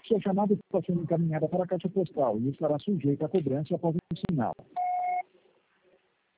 Sua chamada está sendo encaminhada para a caixa postal e estará sujeita a cobrança após o sinal.